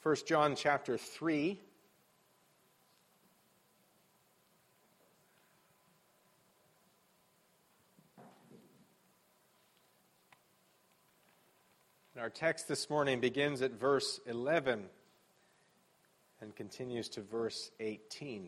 1 John chapter 3. Our text this morning begins at verse 11 and continues to verse 18.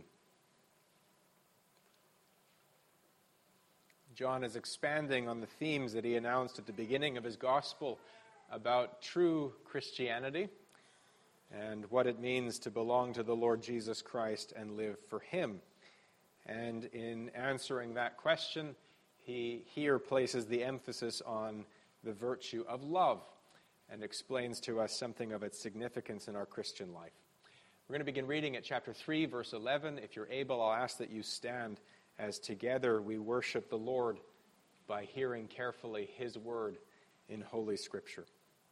John is expanding on the themes that he announced at the beginning of his gospel about true Christianity and what it means to belong to the Lord Jesus Christ and live for Him. And in answering that question, he here places the emphasis on the virtue of love and explains to us something of its significance in our Christian life. We're going to begin reading at chapter 3, verse 11. If you're able, I'll ask that you stand as together we worship the Lord by hearing carefully His word in Holy Scripture.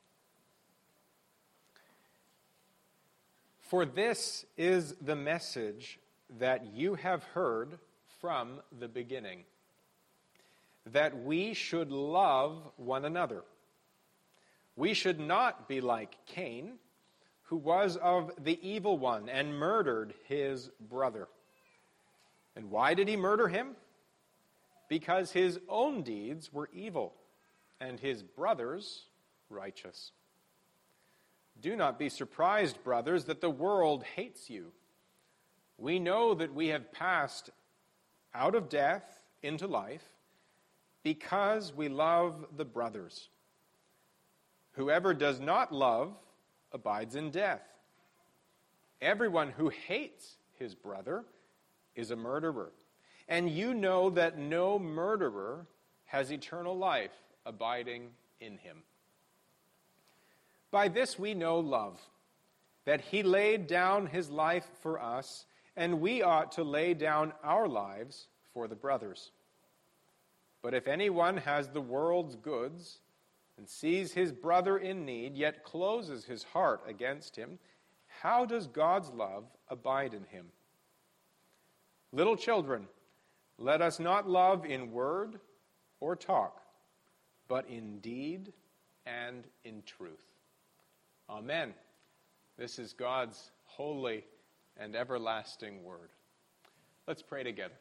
For this is the message that you have heard from the beginning, that we should love one another. We should not be like Cain, who was of the evil one and murdered his brother. And why did he murder him? Because his own deeds were evil and his brother's righteous. Do not be surprised, brothers, that the world hates you. We know that we have passed out of death into life because we love the brothers. Whoever does not love abides in death. Everyone who hates his brother is a murderer. And you know that no murderer has eternal life abiding in him. By this we know love, that He laid down His life for us, and we ought to lay down our lives for the brothers. But if anyone has the world's goods and sees his brother in need, yet closes his heart against him, how does God's love abide in him? Little children, let us not love in word or talk, but in deed and in truth. Amen. This is God's holy and everlasting word. Let's pray together.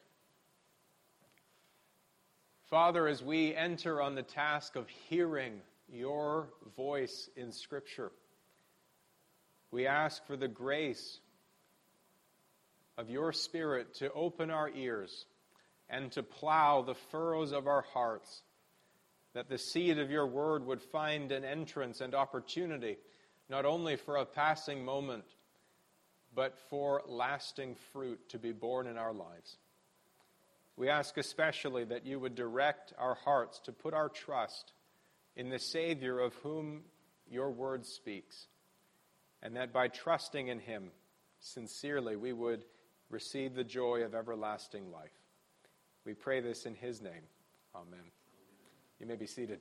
Father, as we enter on the task of hearing your voice in Scripture, we ask for the grace of your Spirit to open our ears and to plow the furrows of our hearts, that the seed of your word would find an entrance and opportunity, not only for a passing moment, but for lasting fruit to be born in our lives. We ask especially that you would direct our hearts to put our trust in the Savior of whom your word speaks, and that by trusting in Him sincerely we would receive the joy of everlasting life. We pray this in His name. Amen. You may be seated.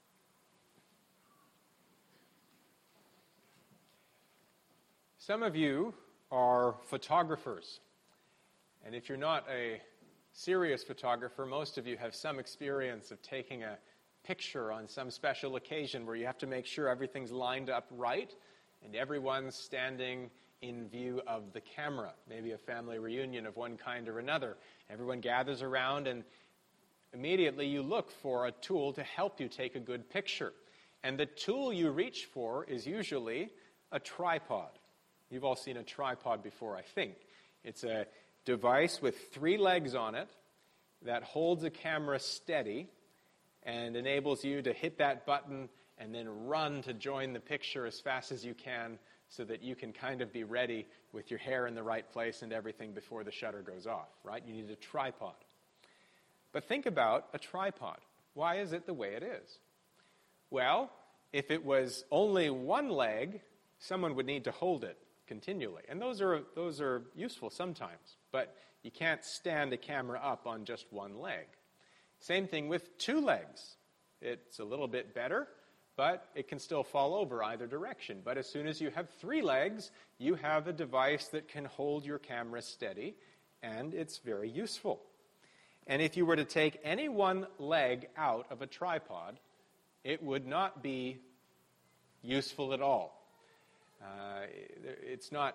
Some of you are photographers, and if you're not a serious photographer, most of you have some experience of taking a picture on some special occasion where you have to make sure everything's lined up right and everyone's standing in view of the camera. Maybe a family reunion of one kind or another. Everyone gathers around and immediately you look for a tool to help you take a good picture. And the tool you reach for is usually a tripod. You've all seen a tripod before, I think. It's a device with 3 legs on it that holds a camera steady and enables you to hit that button and then run to join the picture as fast as you can so that you can kind of be ready with your hair in the right place and everything before the shutter goes off, right? You need a tripod. But think about a tripod. Why is it the way it is? Well, if it was only one leg, someone would need to hold it continually. And those are useful sometimes, but you can't stand a camera up on just one leg. Same thing with 2 legs. It's a little bit better, but it can still fall over either direction. But as soon as you have 3 legs, you have a device that can hold your camera steady, and it's very useful. And if you were to take any one leg out of a tripod, it would not be useful at all. It's not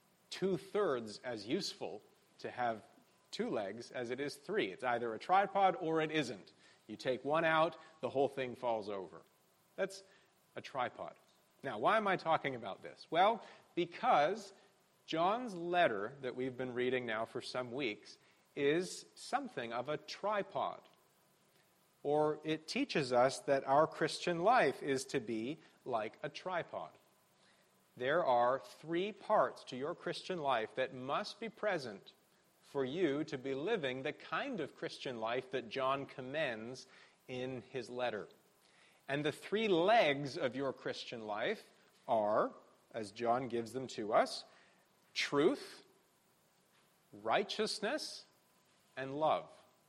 2/3 as useful to have 2 legs as it is 3. It's either a tripod or it isn't. You take one out, the whole thing falls over. That's a tripod. Now, why am I talking about this? Well, because John's letter that we've been reading now for some weeks is something of a tripod. Or it teaches us that our Christian life is to be like a tripod. There are 3 parts to your Christian life that must be present for you to be living the kind of Christian life that John commends in his letter. And the 3 legs of your Christian life are, as John gives them to us, truth, righteousness, and love.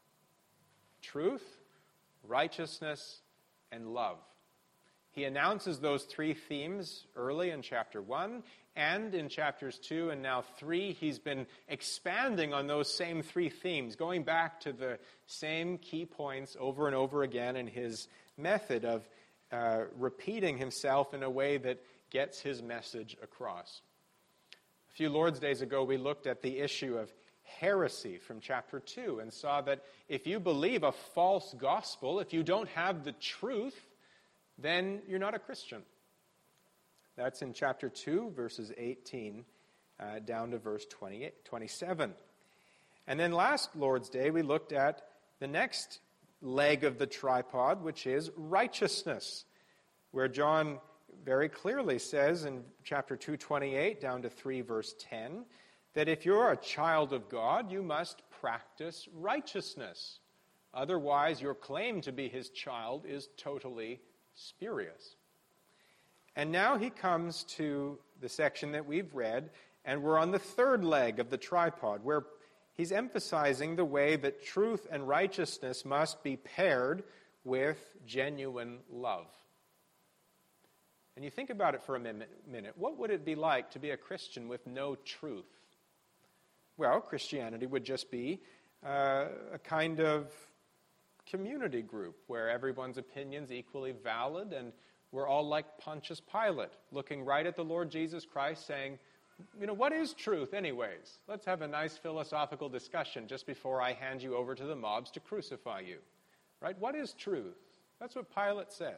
Truth, righteousness, and love. He announces those 3 themes early in chapter 1, and in chapters 2 and now 3, he's been expanding on those same 3 themes, going back to the same key points over and over again in his method of repeating himself in a way that gets his message across. A few Lord's Days ago, we looked at the issue of heresy from chapter 2 and saw that if you believe a false gospel, if you don't have the truth, then you're not a Christian. That's in chapter 2, verses 18 down to verse 27. And then last Lord's Day, we looked at the next leg of the tripod, which is righteousness, where John very clearly says in chapter 2:28 down to 3 verse 10 that if you're a child of God, you must practice righteousness. Otherwise, your claim to be his child is totally spurious. And now he comes to the section that we've read, and we're on the 3rd leg of the tripod, where he's emphasizing the way that truth and righteousness must be paired with genuine love. And you think about it for a minute. What would it be like to be a Christian with no truth? Well, Christianity would just be a kind of community group where everyone's opinion's equally valid, and we're all like Pontius Pilate, looking right at the Lord Jesus Christ saying, what is truth anyways? Let's have a nice philosophical discussion just before I hand you over to the mobs to crucify you. Right? What is truth? That's what Pilate said.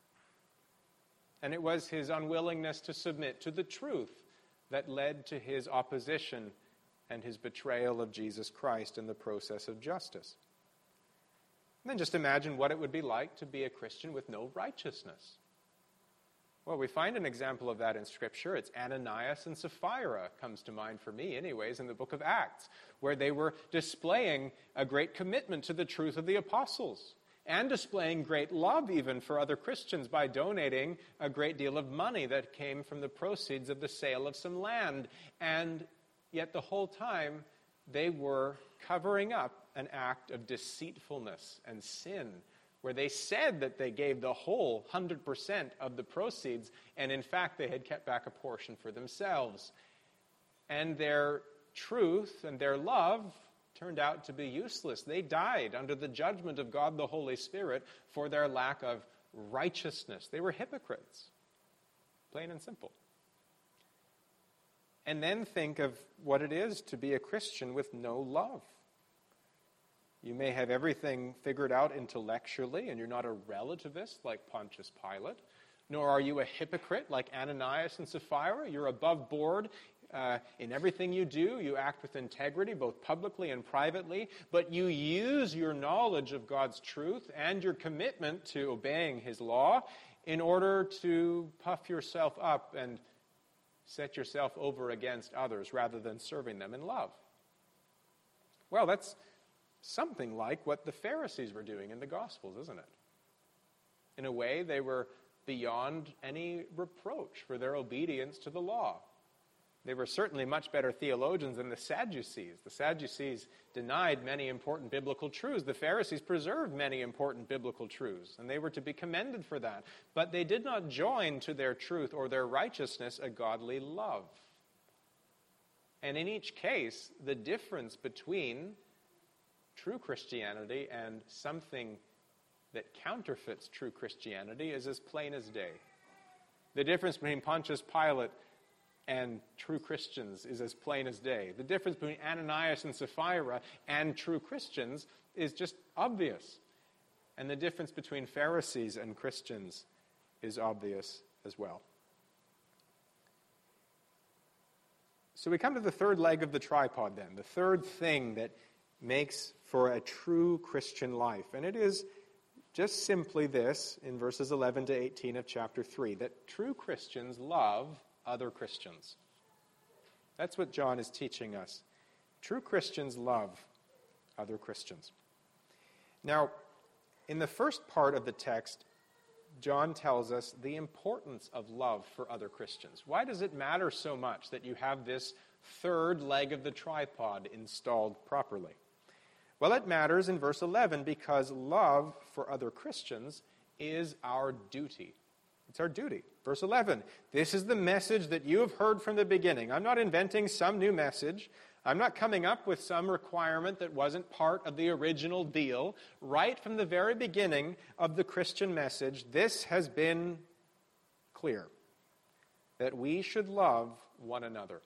And it was his unwillingness to submit to the truth that led to his opposition and his betrayal of Jesus Christ in the process of justice. And then just imagine what it would be like to be a Christian with no righteousness. Well, we find an example of that in Scripture. It's Ananias and Sapphira comes to mind for me anyways in the book of Acts, where they were displaying a great commitment to the truth of the apostles and displaying great love even for other Christians by donating a great deal of money that came from the proceeds of the sale of some land. And yet the whole time they were covering up an act of deceitfulness and sin, where they said that they gave the whole 100% of the proceeds, and in fact they had kept back a portion for themselves. And their truth and their love turned out to be useless. They died under the judgment of God the Holy Spirit for their lack of righteousness. They were hypocrites, plain and simple. And then think of what it is to be a Christian with no love. You may have everything figured out intellectually, and you're not a relativist like Pontius Pilate, nor are you a hypocrite like Ananias and Sapphira. You're above board in everything you do. You act with integrity, both publicly and privately, but you use your knowledge of God's truth and your commitment to obeying his law in order to puff yourself up and set yourself over against others rather than serving them in love. Well, that's something like what the Pharisees were doing in the Gospels, isn't it? In a way, they were beyond any reproach for their obedience to the law. They were certainly much better theologians than the Sadducees. The Sadducees denied many important biblical truths. The Pharisees preserved many important biblical truths, and they were to be commended for that. But they did not join to their truth or their righteousness a godly love. And in each case, the difference between true Christianity and something that counterfeits true Christianity is as plain as day. The difference between Pontius Pilate and true Christians is as plain as day. The difference between Ananias and Sapphira and true Christians is just obvious. And the difference between Pharisees and Christians is obvious as well. So we come to the third leg of the tripod then, the third thing that makes for a true Christian life. And it is just simply this, in verses 11 to 18 of chapter 3, that true Christians love other Christians. That's what John is teaching us. True Christians love other Christians. Now, in the first part of the text, John tells us the importance of love for other Christians. Why does it matter so much that you have this third leg of the tripod installed properly? Well, it matters in verse 11 because love for other Christians is our duty. It's our duty. Verse 11, this is the message that you have heard from the beginning. I'm not inventing some new message. I'm not coming up with some requirement that wasn't part of the original deal. Right from the very beginning of the Christian message, this has been clear, that we should love one another.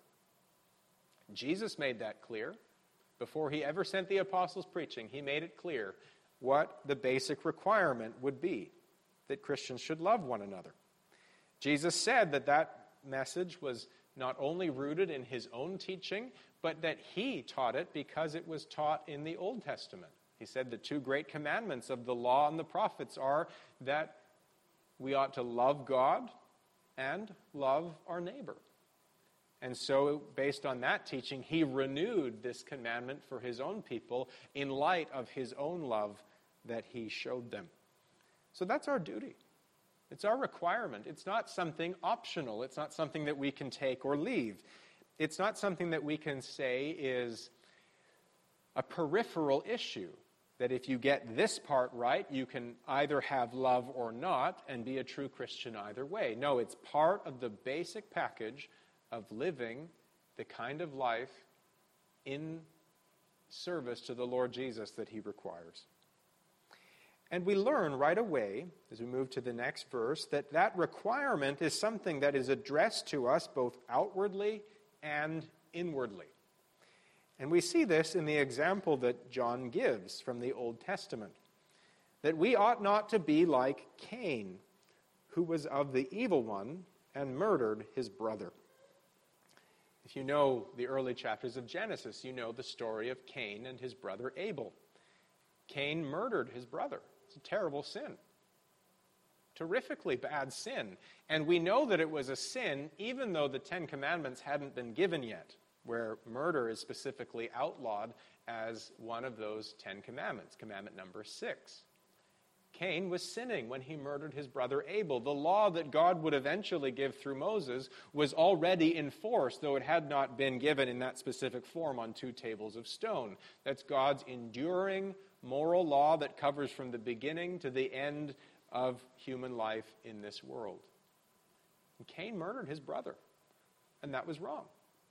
Jesus made that clear. Before he ever sent the apostles preaching, he made it clear what the basic requirement would be, that Christians should love one another. Jesus said that that message was not only rooted in his own teaching, but that he taught it because it was taught in the Old Testament. He said the two great commandments of the law and the prophets are that we ought to love God and love our neighbor. And so, based on that teaching, he renewed this commandment for his own people in light of his own love that he showed them. So that's our duty. It's our requirement. It's not something optional. It's not something that we can take or leave. It's not something that we can say is a peripheral issue, that if you get this part right, you can either have love or not and be a true Christian either way. No, it's part of the basic package of living the kind of life in service to the Lord Jesus that he requires. And we learn right away, as we move to the next verse, that that requirement is something that is addressed to us both outwardly and inwardly. And we see this in the example that John gives from the Old Testament, that we ought not to be like Cain, who was of the evil one and murdered his brother. If you know the early chapters of Genesis, you know the story of Cain and his brother Abel. Cain murdered his brother. It's a terrible sin. Terrifically bad sin. And we know that it was a sin even though the Ten Commandments hadn't been given yet, where murder is specifically outlawed as one of those 10 commandments, commandment number 6. Cain was sinning when he murdered his brother Abel. The law that God would eventually give through Moses was already in force, though it had not been given in that specific form on 2 tables of stone. That's God's enduring moral law that covers from the beginning to the end of human life in this world. And Cain murdered his brother, and that was wrong.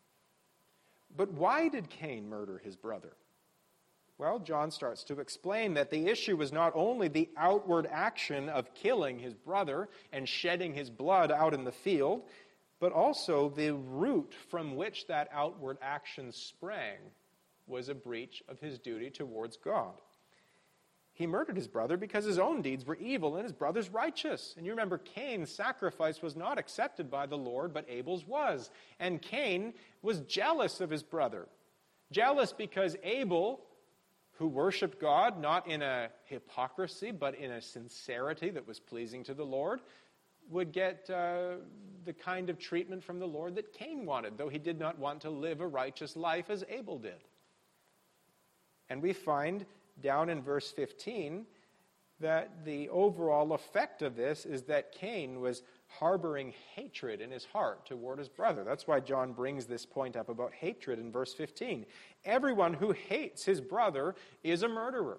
But why did Cain murder his brother? Well, John starts to explain that the issue was not only the outward action of killing his brother and shedding his blood out in the field, but also the root from which that outward action sprang was a breach of his duty towards God. He murdered his brother because his own deeds were evil and his brother's righteous. And you remember Cain's sacrifice was not accepted by the Lord, but Abel's was. And Cain was jealous of his brother. Jealous because Abel, who worshiped God not in a hypocrisy, but in a sincerity that was pleasing to the Lord, would get the kind of treatment from the Lord that Cain wanted, though he did not want to live a righteous life as Abel did. And we find down in verse 15 that the overall effect of this is that Cain was harboring hatred in his heart toward his brother. That's why John brings this point up about hatred in verse 15. Everyone who hates his brother is a murderer.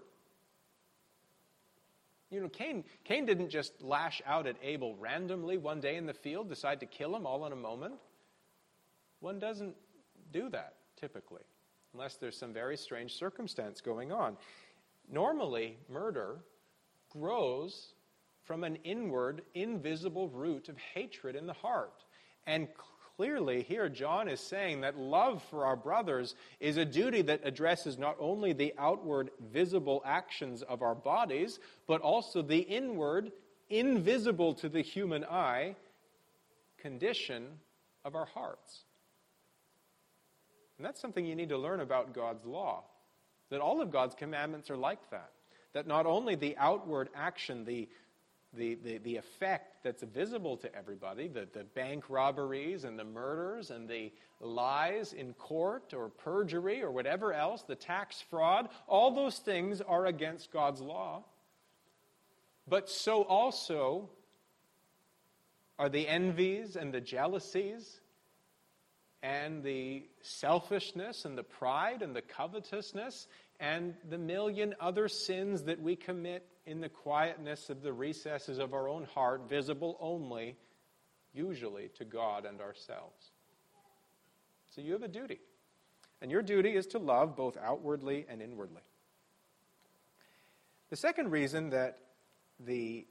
You know, Cain didn't just lash out at Abel randomly one day in the field, decide to kill him all in a moment. One doesn't do that, typically, unless there's some very strange circumstance going on. Normally, murder grows from an inward, invisible root of hatred in the heart. And clearly here John is saying that love for our brothers is a duty that addresses not only the outward visible actions of our bodies, but also the inward, invisible to the human eye, condition of our hearts. And that's something you need to learn about God's law, that all of God's commandments are like that. That not only the outward action, the effect that's visible to everybody, the bank robberies and the murders and the lies in court or perjury or whatever else, the tax fraud, all those things are against God's law. But so also are the envies and the jealousies and the selfishness and the pride and the covetousness and the million other sins that we commit in the quietness of the recesses of our own heart, visible only, usually, to God and ourselves. So you have a duty. And your duty is to love both outwardly and inwardly. The second reason that the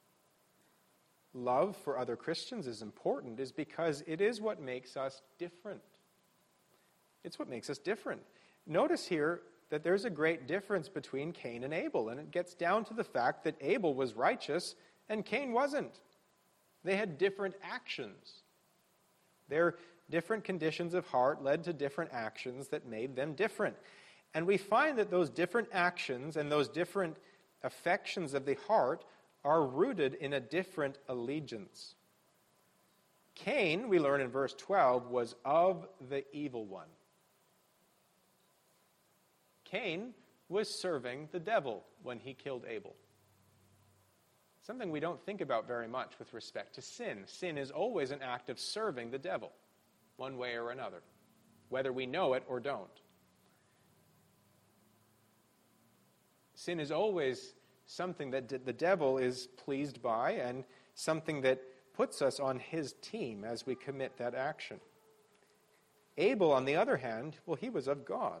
love for other Christians is important is because it is what makes us different. It's what makes us different. Notice here that there's a great difference between Cain and Abel, and it gets down to the fact that Abel was righteous and Cain wasn't. They had different actions. Their different conditions of heart led to different actions that made them different. And we find that those different actions and those different affections of the heart are rooted in a different allegiance. Cain, we learn in verse 12, was of the evil one. Cain was serving the devil when he killed Abel. Something we don't think about very much with respect to sin. Sin is always an act of serving the devil, one way or another, whether we know it or don't. Sin is always something that the devil is pleased by and something that puts us on his team as we commit that action. Abel, on the other hand, well, he was of God.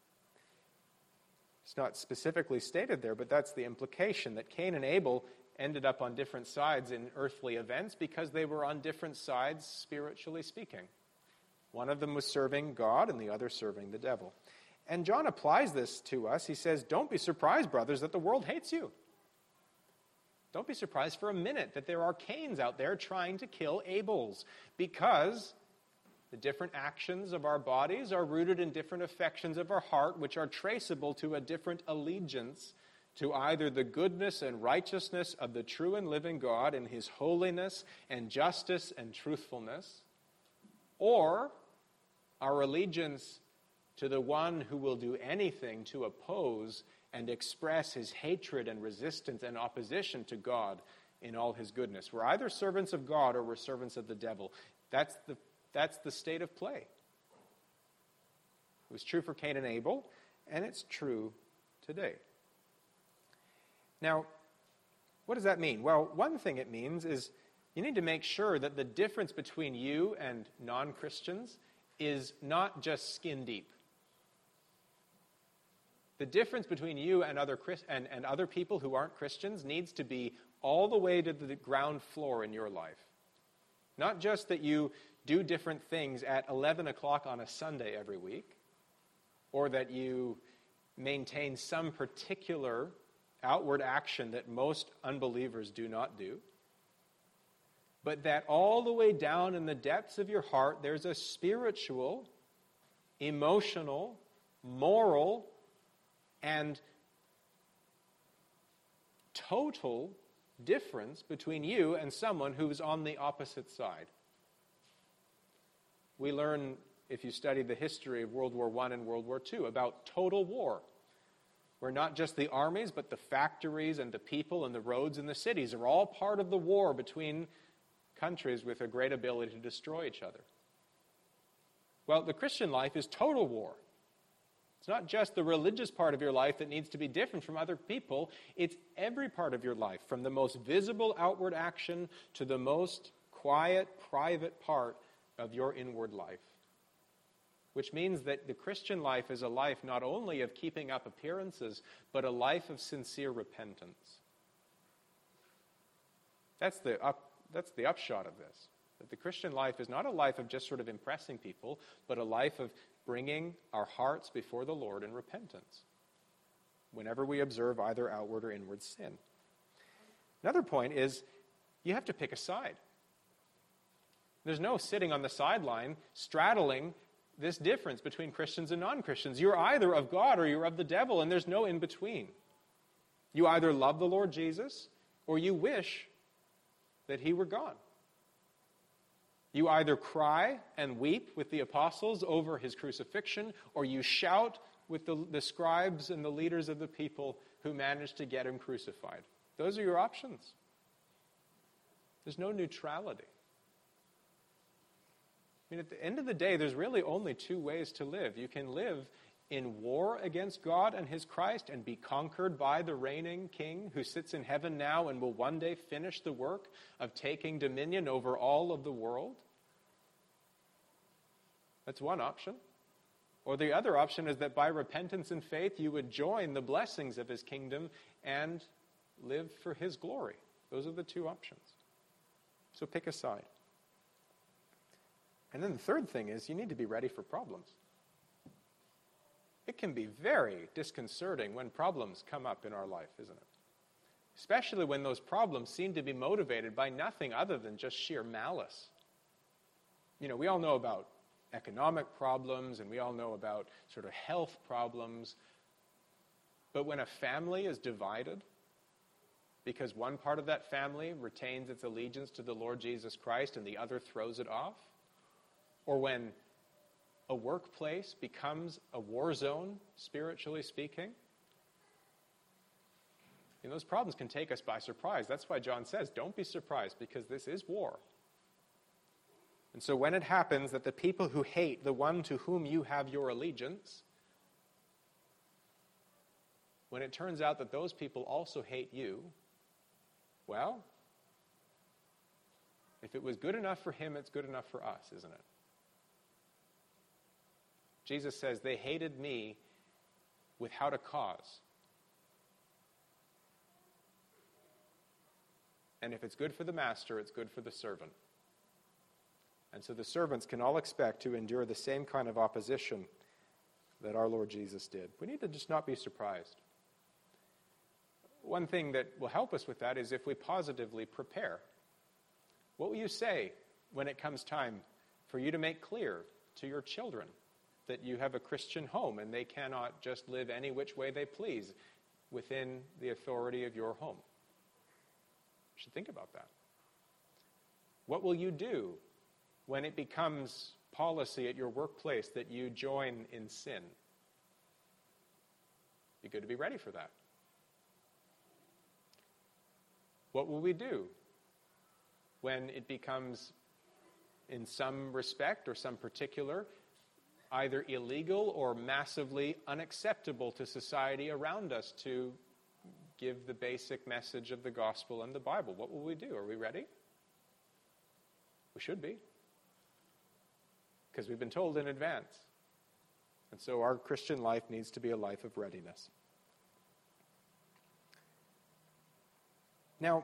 It's not specifically stated there, but that's the implication, that Cain and Abel ended up on different sides in earthly events because they were on different sides, spiritually speaking. One of them was serving God and the other serving the devil. And John applies this to us. He says, don't be surprised, brothers, that the world hates you. Don't be surprised for a minute that there are Cains out there trying to kill Abels, because the different actions of our bodies are rooted in different affections of our heart, which are traceable to a different allegiance to either the goodness and righteousness of the true and living God and his holiness and justice and truthfulness, or our allegiance to the one who will do anything to oppose and express his hatred and resistance and opposition to God in all his goodness. We're either servants of God or we're servants of the devil. That's the state of play. It was true for Cain and Abel, and it's true today. Now, what does that mean? Well, one thing it means is you need to make sure that the difference between you and non-Christians is not just skin deep. The difference between you and other people who aren't Christians needs to be all the way to the ground floor in your life. Not just that you do different things at 11 o'clock on a Sunday every week, or that you maintain some particular outward action that most unbelievers do not do, but that all the way down in the depths of your heart there's a spiritual, emotional, moral, and total difference between you and someone who's on the opposite side. We learn, if you study the history of World War I and World War II, about total war, where not just the armies, but the factories and the people and the roads and the cities are all part of the war between countries with a great ability to destroy each other. Well, the Christian life is total war. It's not just the religious part of your life that needs to be different from other people. It's every part of your life, from the most visible outward action to the most quiet, private part of your inward life. Which means that the Christian life is a life not only of keeping up appearances, but a life of sincere repentance. That's the upshot of this. That the Christian life is not a life of just sort of impressing people, but a life of bringing our hearts before the Lord in repentance whenever we observe either outward or inward sin. Another point is you have to pick a side. There's no sitting on the sideline straddling this difference between Christians and non-Christians. You're either of God or you're of the devil, and there's no in between. You either love the Lord Jesus or you wish that he were gone. You either cry and weep with the apostles over his crucifixion, or you shout with the scribes and the leaders of the people who managed to get him crucified. Those are your options. There's no neutrality. I mean, at the end of the day, there's really only two ways to live. You can live in war against God and his Christ and be conquered by the reigning king who sits in heaven now and will one day finish the work of taking dominion over all of the world. That's one option. Or the other option is that by repentance and faith, you would join the blessings of his kingdom and live for his glory. Those are the two options. So pick a side. And then the third thing is you need to be ready for problems. It can be very disconcerting when problems come up in our life, isn't it? Especially when those problems seem to be motivated by nothing other than just sheer malice. You know, we all know about economic problems and we all know about sort of health problems. But when a family is divided because one part of that family retains its allegiance to the Lord Jesus Christ and the other throws it off, or when a workplace becomes a war zone, spiritually speaking, those problems can take us by surprise. That's why John says, don't be surprised, because this is war. And so when it happens that the people who hate the one to whom you have your allegiance, when it turns out that those people also hate you, well, if it was good enough for him, it's good enough for us, isn't it? Jesus says, they hated me without a cause. And if it's good for the master, it's good for the servant. And so the servants can all expect to endure the same kind of opposition that our Lord Jesus did. We need to just not be surprised. One thing that will help us with that is if we positively prepare. What will you say when it comes time for you to make clear to your children that you have a Christian home and they cannot just live any which way they please within the authority of your home? You should think about that. What will you do when it becomes policy at your workplace that you join in sin? Be good to be ready for that. What will we do when it becomes, in some respect or some particular, either illegal or massively unacceptable to society around us to give the basic message of the gospel and the Bible? What will we do? Are we ready? We should be, because we've been told in advance. And so our Christian life needs to be a life of readiness. Now,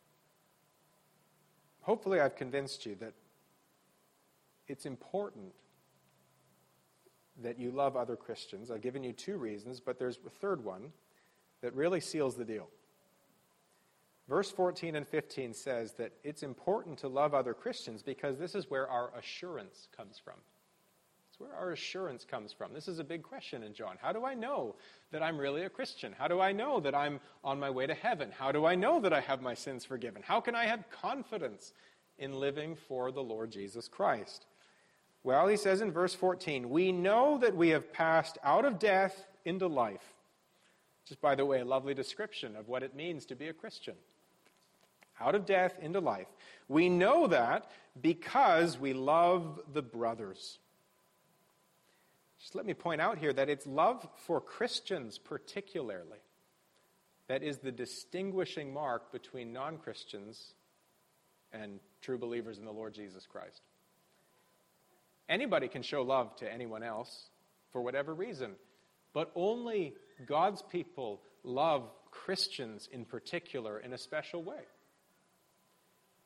hopefully I've convinced you that it's important that you love other Christians. I've given you two reasons, but there's a third one that really seals the deal. Verse 14 and 15 says that it's important to love other Christians because this is where our assurance comes from. It's where our assurance comes from. This is a big question in John. How do I know that I'm really a Christian? How do I know that I'm on my way to heaven? How do I know that I have my sins forgiven? How can I have confidence in living for the Lord Jesus Christ? Well, he says in verse 14, we know that we have passed out of death into life. Which is, by the way, a lovely description of what it means to be a Christian. Out of death into life. We know that because we love the brothers. Just let me point out here that it's love for Christians particularly that is the distinguishing mark between non-Christians and true believers in the Lord Jesus Christ. Anybody can show love to anyone else for whatever reason, but only God's people love Christians in particular in a special way.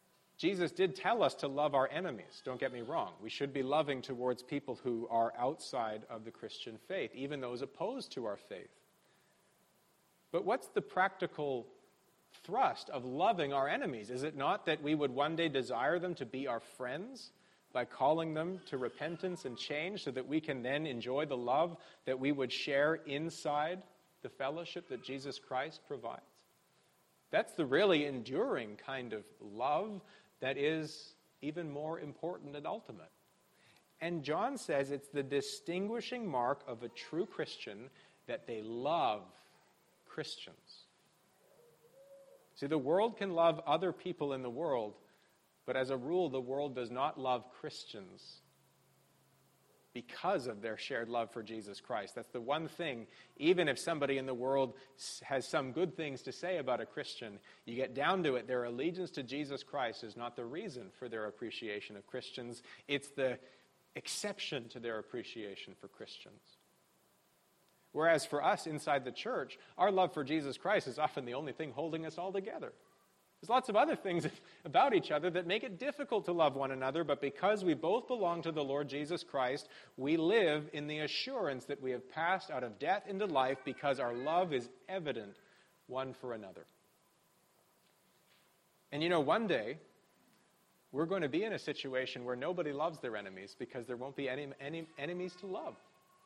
Jesus did tell us to love our enemies. Don't get me wrong. We should be loving towards people who are outside of the Christian faith, even those opposed to our faith. But what's the practical thrust of loving our enemies? Is it not that we would one day desire them to be our friends by calling them to repentance and change so that we can then enjoy the love that we would share inside the fellowship that Jesus Christ provides? That's the really enduring kind of love that is even more important and ultimate. And John says it's the distinguishing mark of a true Christian that they love Christians. See, the world can love other people in the world, but as a rule, the world does not love Christians because of their shared love for Jesus Christ. That's the one thing, even if somebody in the world has some good things to say about a Christian, you get down to it, their allegiance to Jesus Christ is not the reason for their appreciation of Christians. It's the exception to their appreciation for Christians. Whereas for us inside the church, our love for Jesus Christ is often the only thing holding us all together. There's lots of other things about each other that make it difficult to love one another, but because we both belong to the Lord Jesus Christ, we live in the assurance that we have passed out of death into life because our love is evident one for another. And you know, one day, we're going to be in a situation where nobody loves their enemies because there won't be any enemies to love.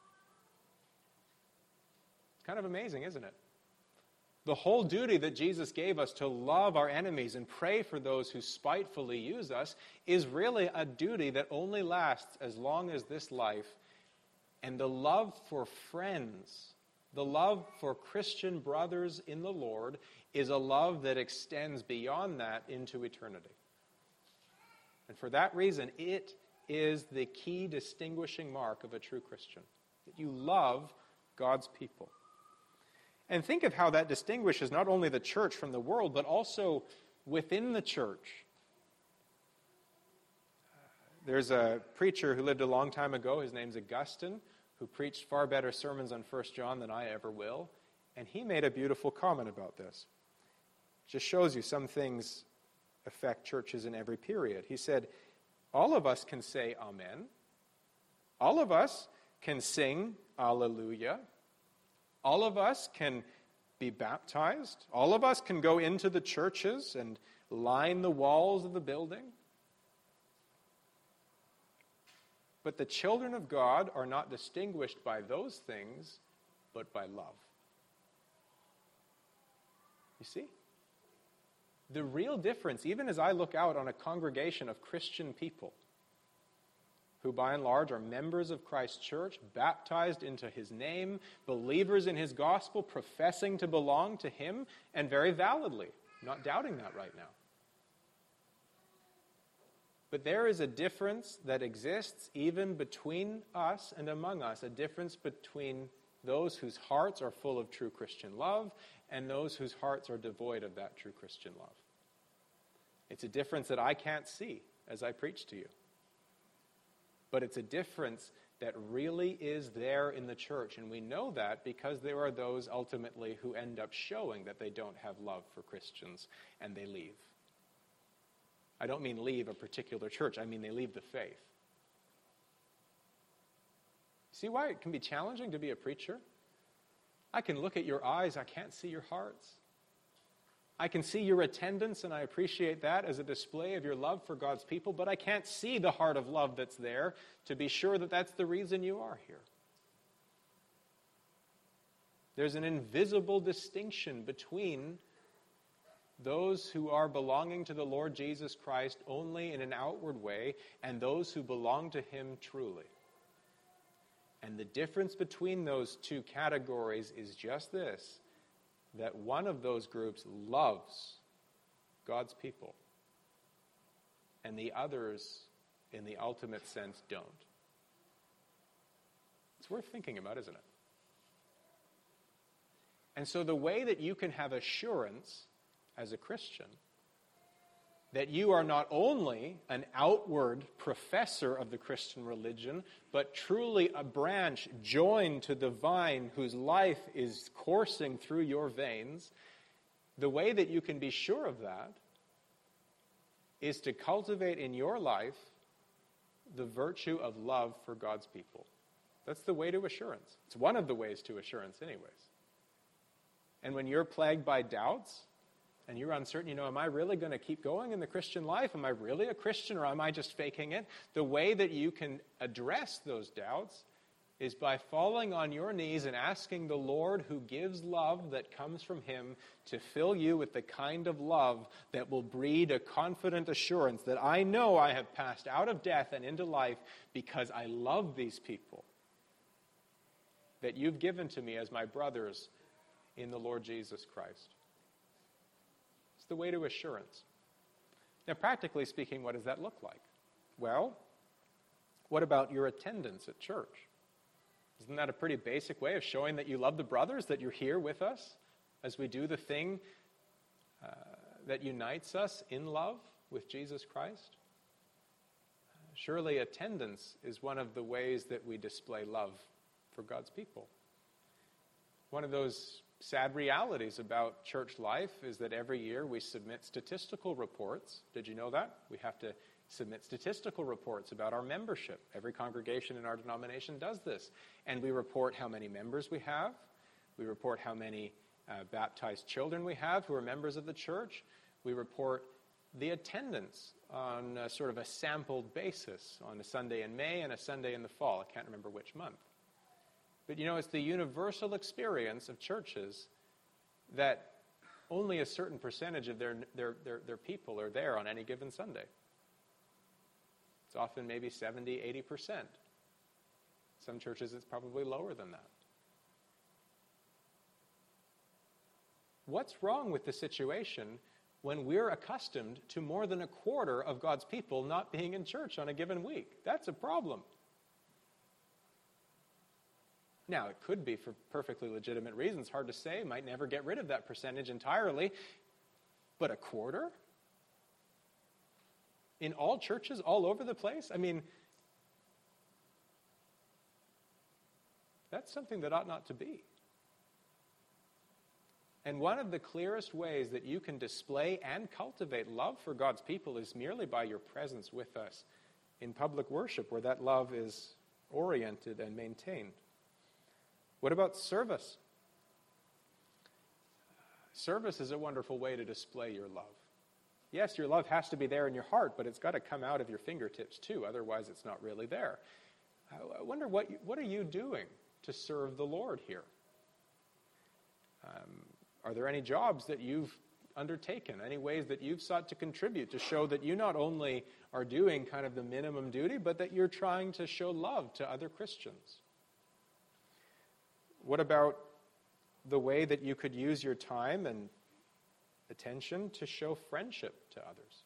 It's kind of amazing, isn't it? The whole duty that Jesus gave us to love our enemies and pray for those who spitefully use us is really a duty that only lasts as long as this life. And the love for friends, the love for Christian brothers in the Lord, is a love that extends beyond that into eternity. And for that reason, it is the key distinguishing mark of a true Christian, that you love God's people. And think of how that distinguishes not only the church from the world, but also within the church. There's a preacher who lived a long time ago, his name's Augustine, who preached far better sermons on 1 John than I ever will. And he made a beautiful comment about this. It just shows you some things affect churches in every period. He said, all of us can say amen. All of us can sing alleluia. All of us can be baptized. All of us can go into the churches and line the walls of the building. But the children of God are not distinguished by those things, but by love. You see? The real difference, even as I look out on a congregation of Christian people, who by and large are members of Christ's church, baptized into his name, believers in his gospel, professing to belong to him, and very validly, not doubting that right now. But there is a difference that exists even between us and among us, a difference between those whose hearts are full of true Christian love and those whose hearts are devoid of that true Christian love. It's a difference that I can't see as I preach to you. But it's a difference that really is there in the church. And we know that because there are those ultimately who end up showing that they don't have love for Christians and they leave. I don't mean leave a particular church. I mean they leave the faith. See why it can be challenging to be a preacher? I can look at your eyes. I can't see your hearts. I can see your attendance, and I appreciate that as a display of your love for God's people, but I can't see the heart of love that's there to be sure that that's the reason you are here. There's an invisible distinction between those who are belonging to the Lord Jesus Christ only in an outward way and those who belong to him truly. And the difference between those two categories is just this, that one of those groups loves God's people, and the others, in the ultimate sense, don't. It's worth thinking about, isn't it? And so the way that you can have assurance as a Christian that you are not only an outward professor of the Christian religion, but truly a branch joined to the vine whose life is coursing through your veins, the way that you can be sure of that is to cultivate in your life the virtue of love for God's people. That's the way to assurance. It's one of the ways to assurance anyways. And when you're plagued by doubts and you're uncertain, am I really going to keep going in the Christian life? Am I really a Christian or am I just faking it? The way that you can address those doubts is by falling on your knees and asking the Lord, who gives love that comes from him, to fill you with the kind of love that will breed a confident assurance that I know I have passed out of death and into life because I love these people that you've given to me as my brothers in the Lord Jesus Christ. It's the way to assurance. Now, practically speaking, what does that look like? Well, what about your attendance at church? Isn't that a pretty basic way of showing that you love the brothers, that you're here with us as we do the thing that unites us in love with Jesus Christ? Surely attendance is one of the ways that we display love for God's people. One of those sad realities about church life is that every year we submit statistical reports. Did you know that? We have to submit statistical reports about our membership. Every congregation in our denomination does this. And we report how many members we have. We report how many baptized children we have who are members of the church. We report the attendance on sort of a sampled basis on a Sunday in May and a Sunday in the fall. I can't remember which month. But it's the universal experience of churches that only a certain percentage of their people are there on any given Sunday. It's often maybe 70, 80%. Some churches it's probably lower than that. What's wrong with the situation when we're accustomed to more than a quarter of God's people not being in church on a given week? That's a problem. Now, it could be for perfectly legitimate reasons. Hard to say. Might never get rid of that percentage entirely. But a quarter? In all churches, all over the place? I mean, that's something that ought not to be. And one of the clearest ways that you can display and cultivate love for God's people is merely by your presence with us in public worship, where that love is oriented and maintained. What about service? Service is a wonderful way to display your love. Yes, your love has to be there in your heart, but it's got to come out of your fingertips too. Otherwise, it's not really there. I wonder, what are you doing to serve the Lord here? Are there any jobs that you've undertaken, any ways that you've sought to contribute to show that you not only are doing kind of the minimum duty, but that you're trying to show love to other Christians? What about the way that you could use your time and attention to show friendship to others?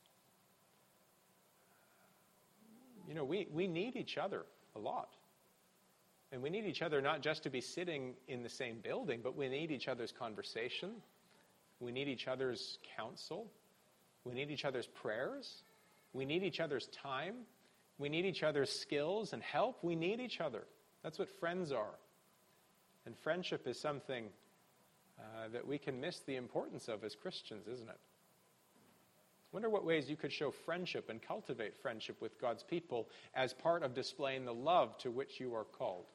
We need each other a lot. And we need each other not just to be sitting in the same building, but we need each other's conversation. We need each other's counsel. We need each other's prayers. We need each other's time. We need each other's skills and help. We need each other. That's what friends are. And friendship is something that we can miss the importance of as Christians, isn't it? I wonder what ways you could show friendship and cultivate friendship with God's people as part of displaying the love to which you are called.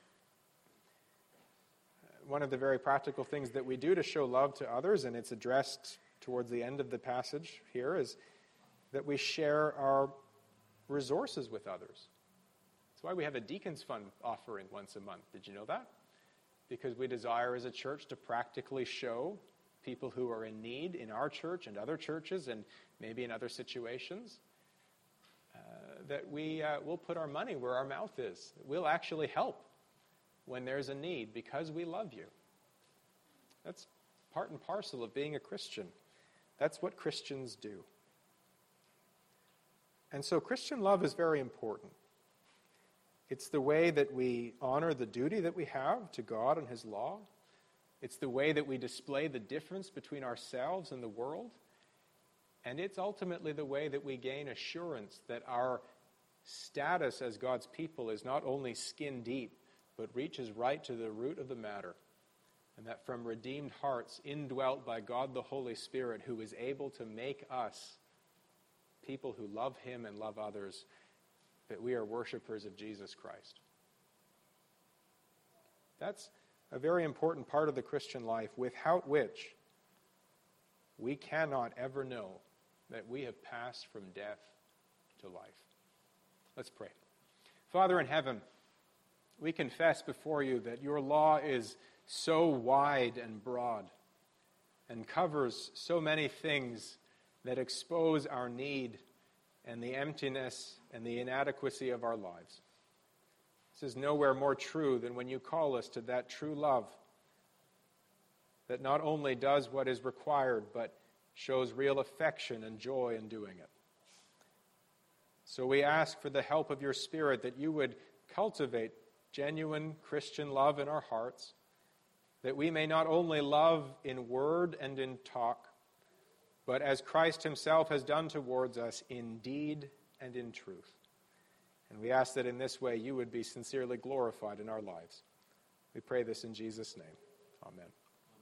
One of the very practical things that we do to show love to others, and it's addressed towards the end of the passage here, is that we share our resources with others. That's why we have a Deacons Fund offering once a month. Did you know that? Because we desire as a church to practically show people who are in need in our church and other churches and maybe in other situations that we will put our money where our mouth is. We'll actually help when there's a need because we love you. That's part and parcel of being a Christian. That's what Christians do. And so Christian love is very important. It's the way that we honor the duty that we have to God and His law. It's the way that we display the difference between ourselves and the world. And it's ultimately the way that we gain assurance that our status as God's people is not only skin deep, but reaches right to the root of the matter. And that from redeemed hearts indwelt by God the Holy Spirit, who is able to make us people who love him and love others, that we are worshipers of Jesus Christ. That's a very important part of the Christian life, without which we cannot ever know that we have passed from death to life. Let's pray. Father in heaven, we confess before you that your law is so wide and broad and covers so many things that expose our need and the emptiness and the inadequacy of our lives. This is nowhere more true than when you call us to that true love that not only does what is required, but shows real affection and joy in doing it. So we ask for the help of your Spirit that you would cultivate genuine Christian love in our hearts, that we may not only love in word and in talk, but as Christ himself has done towards us in deed and in truth. And we ask that in this way you would be sincerely glorified in our lives. We pray this in Jesus' name. Amen.